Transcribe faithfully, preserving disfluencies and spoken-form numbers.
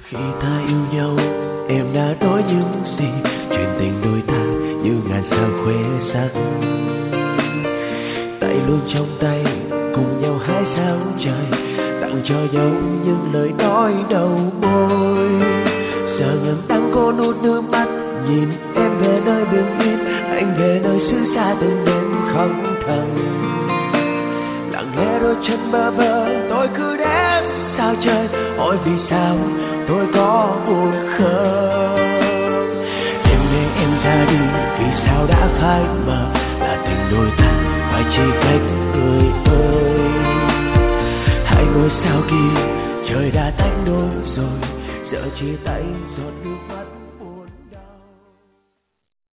Khi ta yêu nhau, em đã nói những gì? Chuyện tình đôi ta như ngàn sao khoe sắc. Tay luôn trong tay, cùng nhau hái sao trời, tặng cho nhau những lời nói đầu môi. Giờ ngần đang có nuốt nước mắt, nhìn em về nơi bình yên, anh về nơi xứ xa từng đêm khóc thầm. Lặng lẽ đôi chân bơ vơ, tôi cứ đếm sao trời, hỏi vì sao tôi có buồn không. Em để em ra đi, vì sao đã phai mờ, là tình đôi ta phải chỉ cách người ơi. Hai ngôi sao kia trời đã tách đôi rồi, giờ chia tay giọt nước.